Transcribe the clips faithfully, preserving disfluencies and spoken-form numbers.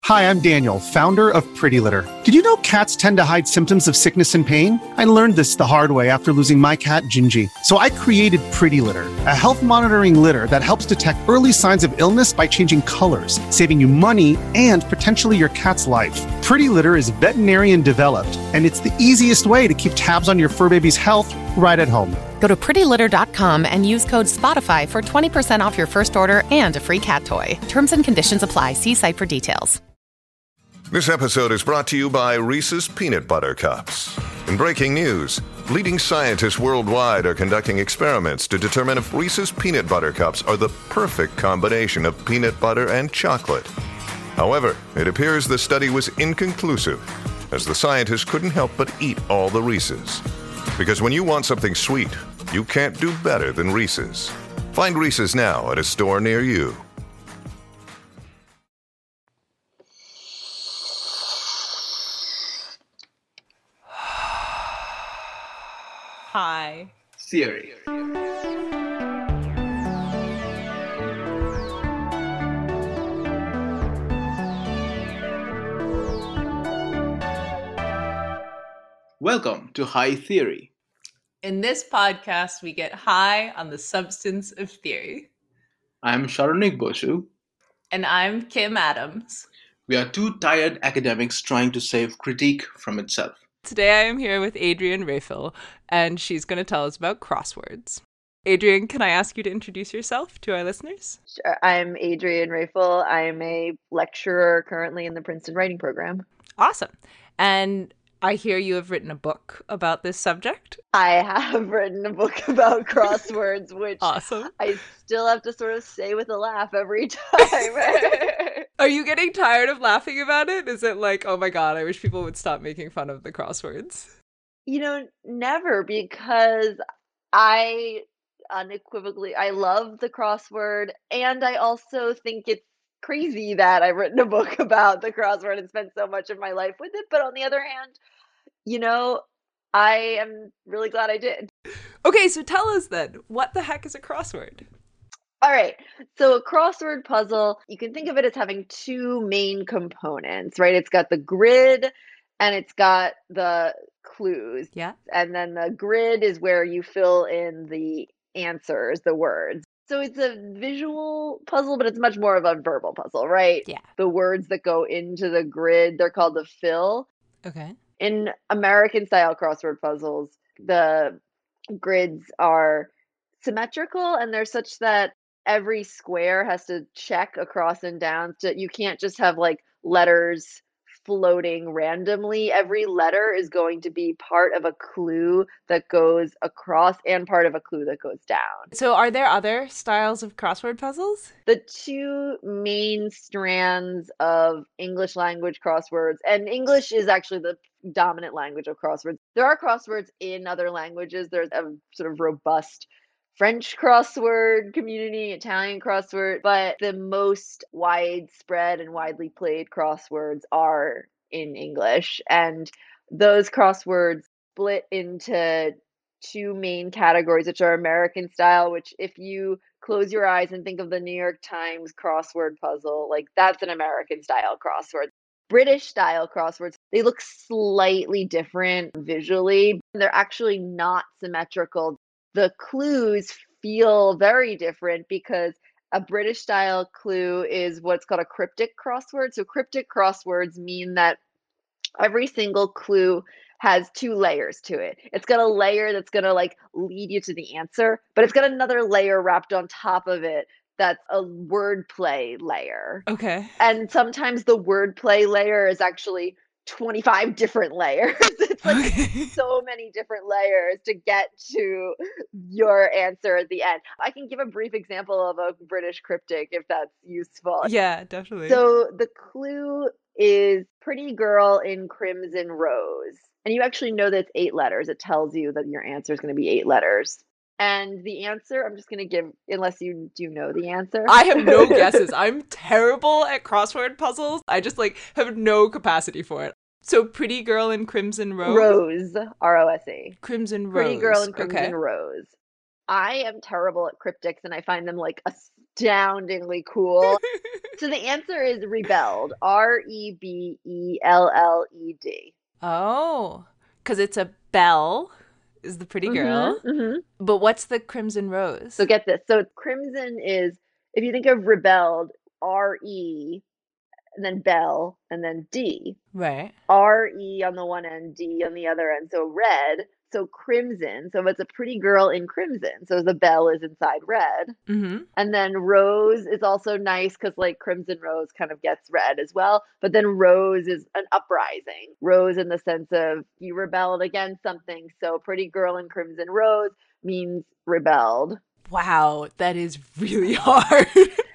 Hi, I'm Daniel, founder of Pretty Litter. Did you know cats tend to hide symptoms of sickness and pain? I learned this the hard way after losing my cat, Gingy. So I created Pretty Litter, a health monitoring litter that helps detect early signs of illness by changing colors, saving you money and potentially your cat's life. Pretty Litter is veterinarian developed, and it's the easiest way to keep tabs on your fur baby's health right at home. Go to pretty litter dot com and use code SPOTIFY for twenty percent off your first order and a free cat toy. Terms and conditions apply. See site for details. This episode is brought to you by Reese's Peanut Butter Cups. In breaking news, leading scientists worldwide are conducting experiments to determine if Reese's Peanut Butter Cups are the perfect combination of peanut butter and chocolate. However, it appears the study was inconclusive, as the scientists couldn't help but eat all the Reese's. Because when you want something sweet, you can't do better than Reese's. Find Reese's now at a store near you. Hi. Theory. Welcome to High Theory. In this podcast, we get high on the substance of theory. I'm Sharonik Boshu. And I'm Kim Adams. We are two tired academics trying to save critique from itself. Today I am here with Adrienne Rafel, and she's going to tell us about crosswords. Adrienne, can I ask you to introduce yourself to our listeners? Sure. I'm Adrienne Rafel. I'm a lecturer currently in the Princeton Writing Program. Awesome. And I hear you have written a book about this subject. I have written a book about crosswords, which awesome. I still have to sort of say with a laugh every time. Are you getting tired of laughing about it? Is it like, oh my God, I wish people would stop making fun of the crosswords? You know, never, because I unequivocally, I love the crossword, and I also think it's crazy that I've written a book about the crossword and spent so much of my life with it. But on the other hand, you know, I am really glad I did. Okay, so tell us then, what the heck is a crossword? All right. So a crossword puzzle, you can think of it as having two main components, right? It's got the grid and it's got the clues. Yeah. And then the grid is where you fill in the answers, the words. So it's a visual puzzle, but it's much more of a verbal puzzle, right? Yeah. The words that go into the grid, they're called the fill. Okay. In American style crossword puzzles, the grids are symmetrical and they're such that every square has to check across and down. So you can't just have like letters floating randomly. Every letter is going to be part of a clue that goes across and part of a clue that goes down. So are there other styles of crossword puzzles? The two main strands of English language crosswords, and English is actually the dominant language of crosswords. There are crosswords in other languages. There's a sort of robust French crossword community, Italian crossword, but the most widespread and widely played crosswords are in English. And those crosswords split into two main categories, which are American style, which if you close your eyes and think of the New York Times crossword puzzle, like that's an American style crossword. British style crosswords, they look slightly different visually. They're actually not symmetrical. The clues feel very different because a British style clue is what's called a cryptic crossword. So cryptic crosswords mean that every single clue has two layers to it. It's got a layer that's going to like lead you to the answer, but it's got another layer wrapped on top of it that's a wordplay layer. Okay. And sometimes the wordplay layer is actually twenty-five different layers. It's like Okay. so many different layers to get to your answer at the end. I can give a brief example of a British cryptic if that's useful. Yeah, definitely. So the clue is pretty girl in crimson rose. And you actually know that it's eight letters. It tells you that your answer is going to be eight letters. And the answer, I'm just going to give, unless you do know the answer. I have no guesses. I'm terrible at crossword puzzles. I just like have no capacity for it. So pretty girl in crimson rose? Rose, R O S E. Crimson rose. Pretty girl in crimson okay. rose. I am terrible at cryptics and I find them like astoundingly cool. So the answer is rebelled. R E B E L L E D. Oh, because it's a belle is the pretty girl. Mm-hmm, mm-hmm. But what's the crimson rose? So get this. So crimson is, if you think of rebelled, R E, and then bell, and then D. Right. R E on the one end, D on the other end. So red. So crimson. So it's a pretty girl in crimson. So the bell is inside red. Mm-hmm. And then rose is also nice because like crimson rose kind of gets red as well. But then rose is an uprising. Rose in the sense of you rebelled against something. So pretty girl in crimson rose means rebelled. Wow, that is really hard.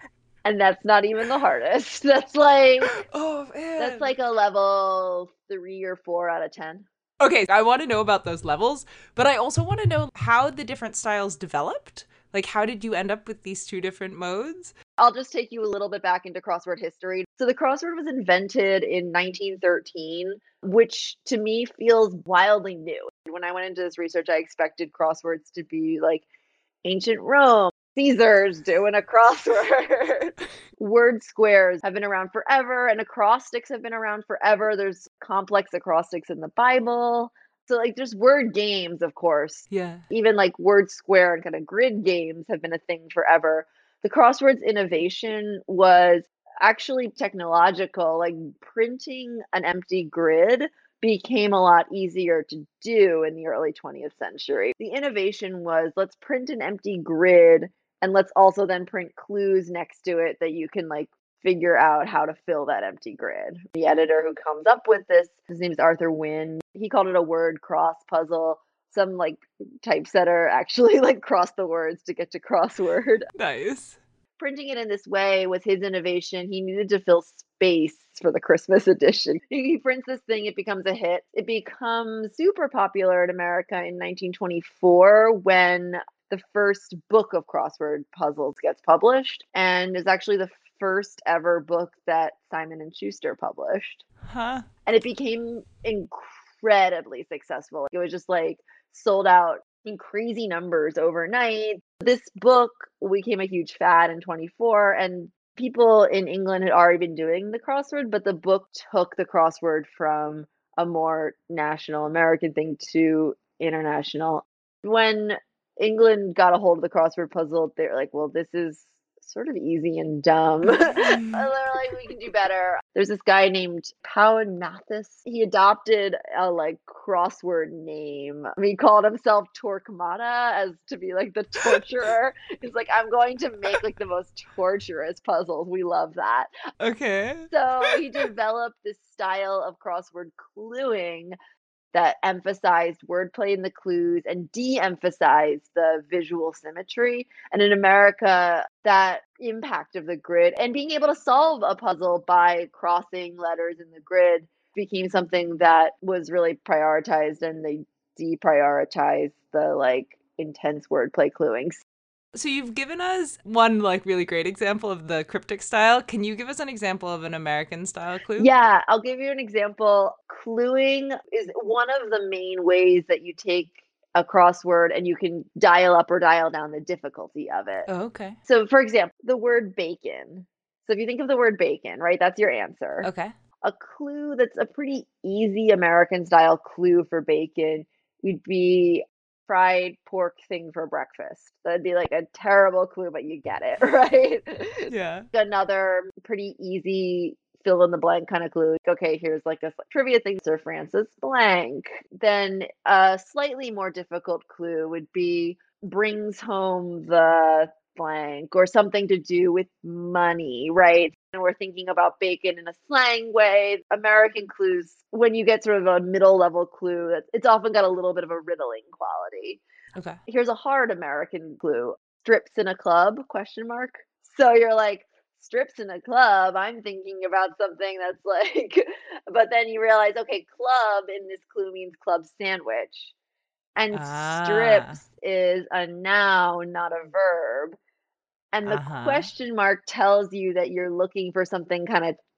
And that's not even the hardest. That's like Oh man. that's like a level three or four out of ten. Okay, I want to know about those levels, but I also want to know how the different styles developed. Like, how did you end up with these two different modes? I'll just take you a little bit back into crossword history. So the crossword was invented in nineteen thirteen, which to me feels wildly new. When I went into this research, I expected crosswords to be like ancient Rome, Caesar's doing a crossword. Word squares have been around forever, and acrostics have been around forever. There's complex acrostics in the Bible. So, like, there's word games, of course. Yeah. Even like word square and kind of grid games have been a thing forever. The crosswords innovation was actually technological, like printing an empty grid became a lot easier to do in the early twentieth century. The innovation was let's print an empty grid and let's also then print clues next to it that you can like figure out how to fill that empty grid. The editor who comes up with this, his name's Arthur Wynne. He called it a word cross puzzle. Some like typesetter actually like crossed the words to get to crossword. Nice. Printing it in this way was his innovation. He needed to fill space for the Christmas edition. He prints this thing, it becomes a hit. It becomes super popular in America in nineteen twenty-four when the first book of crossword puzzles gets published and is actually the first ever book that Simon and Schuster published. Huh? And it became incredibly successful. It was just like sold out in crazy numbers overnight. This book became a huge fad in twenty-four, and people in England had already been doing the crossword, but the book took the crossword from a more national American thing to international. When England got a hold of the crossword puzzle, they were like, well, this is sort of easy and dumb. And they're like, we can do better. There's this guy named Powen Mathis. He adopted a like crossword name. He called himself Torquemada as to be like the torturer. He's like, I'm going to make like the most torturous puzzles. We love that. Okay. So he developed this style of crossword cluing that emphasized wordplay in the clues and de-emphasized the visual symmetry. And in America, that impact of the grid and being able to solve a puzzle by crossing letters in the grid became something that was really prioritized, and they deprioritized the like intense wordplay cluing. So you've given us one like really great example of the cryptic style. Can you give us an example of an American style clue? Yeah, I'll give you an example. Cluing is one of the main ways that you take a crossword and you can dial up or dial down the difficulty of it. Oh, okay. So, for example, the word bacon. So, if you think of the word bacon, right, that's your answer. Okay. A clue that's a pretty easy American style clue for bacon would be fried pork thing for breakfast. That'd be like a terrible clue, but you get it, right? Yeah. Another pretty easy fill in the blank kind of clue. Okay, here's like a trivia thing, Sir Francis blank. Then a slightly more difficult clue would be brings home the blank, or something to do with money, right? And we're thinking about bacon in a slang way. American clues, when you get sort of a middle level clue, it's often got a little bit of a riddling quality. Okay. Here's a hard American clue. Strips in a club, question mark. So you're like, strips in a club, I'm thinking about something that's like, but then you realize, okay, club in this clue means club sandwich. And Ah. strips is a noun, not a verb. And the Uh-huh. question mark tells you that you're looking for something kind of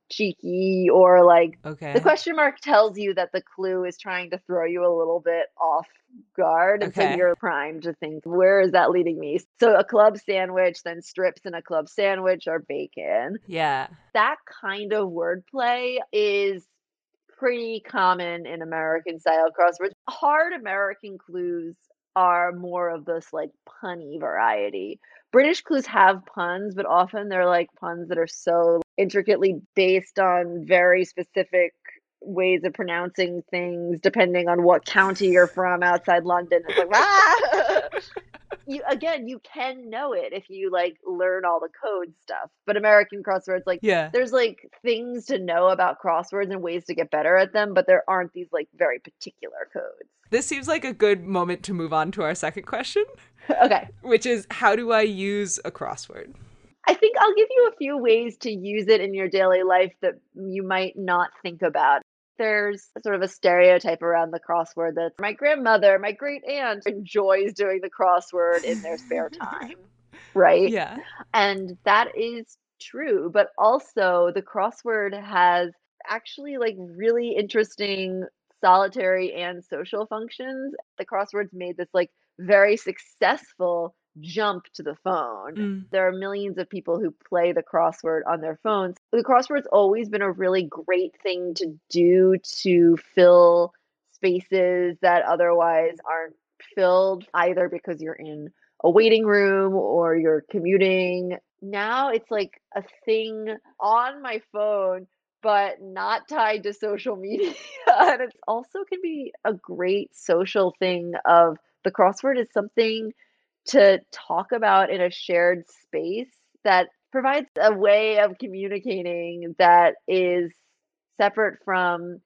cheeky or like Okay. the question mark tells you that the clue is trying to throw you a little bit off guard. And so Okay. you're primed to think, where is that leading me? So a club sandwich, then strips in a club sandwich are bacon. Yeah. That kind of wordplay is pretty common in American style crosswords. Hard American clues are more of this like punny variety. British clues have puns, but often they're like puns that are so intricately based on very specific ways of pronouncing things depending on what county you're from outside London. It's like, ah! You again, you can know it if you like learn all the code stuff. But American crosswords, like Yeah. there's like things to know about crosswords and ways to get better at them, but there aren't these like very particular codes. This seems like a good moment to move on to our second question, Okay. which is how do I use a crossword? I think I'll give you a few ways to use it in your daily life that you might not think about. There's sort of a stereotype around the crossword that my grandmother, my great aunt enjoys doing the crossword in their spare time, right? Yeah. And that is true, but also the crossword has actually like really interesting solitary and social functions. The crosswords made this like very successful jump to the phone. Mm. There are millions of people who play the crossword on their phones. The crossword's always been a really great thing to do to fill spaces that otherwise aren't filled, either because you're in a waiting room or you're commuting. Now it's like a thing on my phone, but not tied to social media. And it also can be a great social thing of the crossword is something to talk about in a shared space that provides a way of communicating that is separate from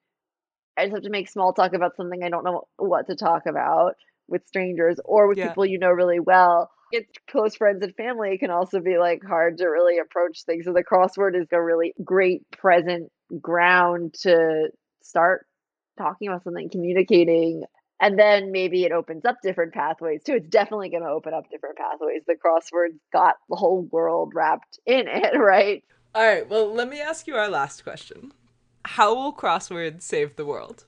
I just have to make small talk about something I don't know what to talk about with strangers or with Yeah. people you know really well. It's close friends and family. It can also be like hard to really approach things. So the crossword is a really great present ground to start talking about something, communicating. And then maybe it opens up different pathways too. It's definitely going to open up different pathways. The crossword's got the whole world wrapped in it, right? All right. Well, let me ask you our last question. How will crosswords save the world?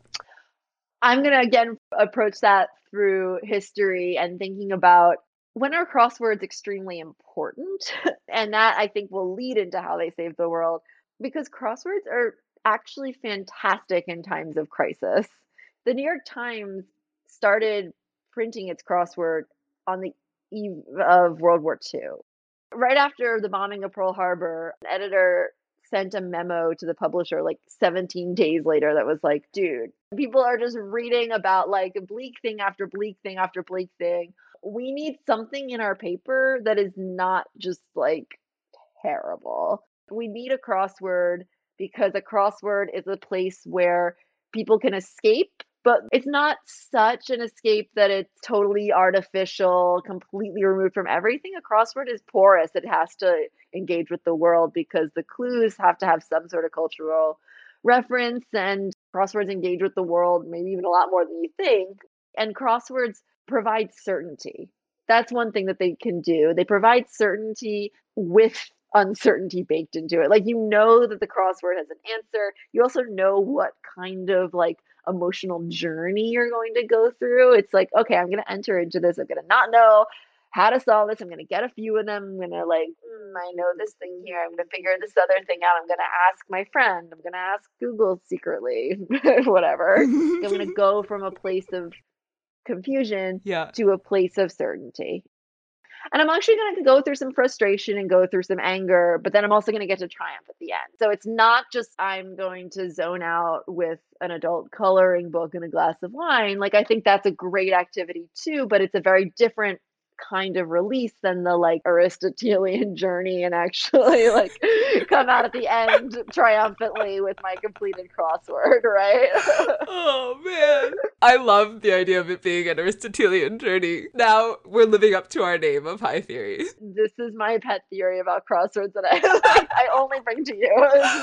I'm going to again approach that through history and thinking about when are crosswords extremely important? And that I think will lead into how they save the world because crosswords are actually fantastic in times of crisis. The New York Times started printing its crossword on the eve of World War Two. Right after the bombing of Pearl Harbor, an editor sent a memo to the publisher like seventeen days later that was like, dude, people are just reading about like bleak thing after bleak thing after bleak thing. We need something in our paper that is not just like terrible. We need a crossword because a crossword is a place where people can escape, but it's not such an escape that it's totally artificial, completely removed from everything. A crossword is porous. It has to engage with the world because the clues have to have some sort of cultural reference, and crosswords engage with the world maybe even a lot more than you think. And crosswords provide certainty. That's one thing that they can do. They provide certainty with uncertainty baked into it. Like, you know that the crossword has an answer. You also know what kind of like emotional journey you're going to go through. It's like, okay, I'm going to enter into this. I'm going to not know how to solve this. I'm going to get a few of them. I'm going to like, mm, I know this thing here. I'm going to figure this other thing out. I'm going to ask my friend. I'm going to ask Google secretly, whatever. I'm going to go from a place of confusion Yeah. to a place of certainty. And I'm actually going to go through some frustration and go through some anger, but then I'm also going to get to triumph at the end. So it's not just I'm going to zone out with an adult coloring book and a glass of wine. Like, I think that's a great activity too, but it's a very different kind of release than the like Aristotelian journey and actually like come out at the end triumphantly with my completed crossword, right? Oh man, I love the idea of it being an Aristotelian journey. Now we're living up to our name of High Theory. This is my pet theory about crosswords that I I only bring to you.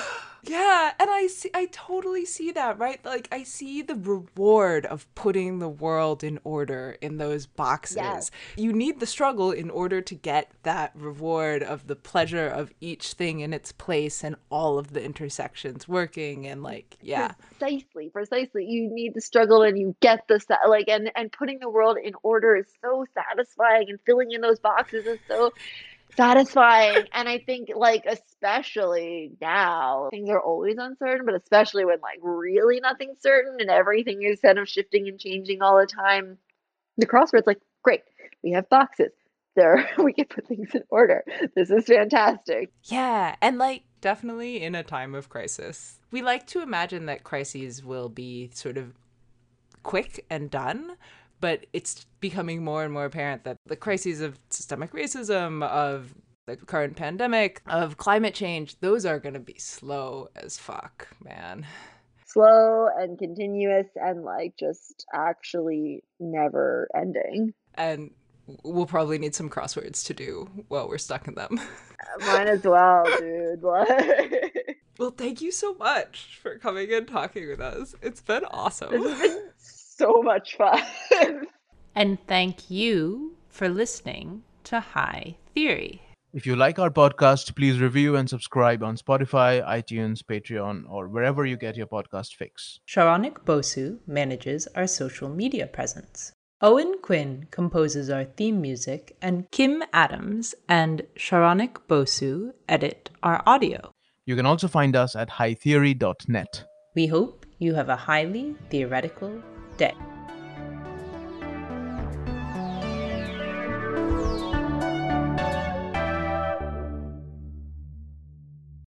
Yeah, and I see, I totally see that, right? Like, I see the reward of putting the world in order in those boxes. Yes. You need the struggle in order to get that reward of the pleasure of each thing in its place and all of the intersections working and, like, yeah. Precisely, precisely. You need the struggle and you get the, sa- like, and, and putting the world in order is so satisfying, and filling in those boxes is so satisfying. And I think, like, especially now, things are always uncertain, but especially when, like, really nothing's certain and everything is kind of shifting and changing all the time, the crosswords, like, great, we have boxes there. We can put things in order. This is fantastic. Yeah, and, like, definitely in a time of crisis. We like to imagine that crises will be sort of quick and done, but it's becoming more and more apparent that the crises of systemic racism, of the current pandemic, of climate change, those are going to be slow as fuck, man. Slow and continuous and, like, just actually never ending. And we'll probably need some crosswords to do while we're stuck in them. Might as well, dude. Well, thank you so much for coming and talking with us. It's been awesome. This has been so much fun. And thank you for listening to High Theory. If you like our podcast, please review and subscribe on Spotify, iTunes, Patreon, or wherever you get your podcast fix. Sharonik Bosu manages our social media presence. Owen Quinn composes our theme music, and Kim Adams and Sharonik Bosu edit our audio. You can also find us at high theory dot net. We hope you have a highly theoretical day.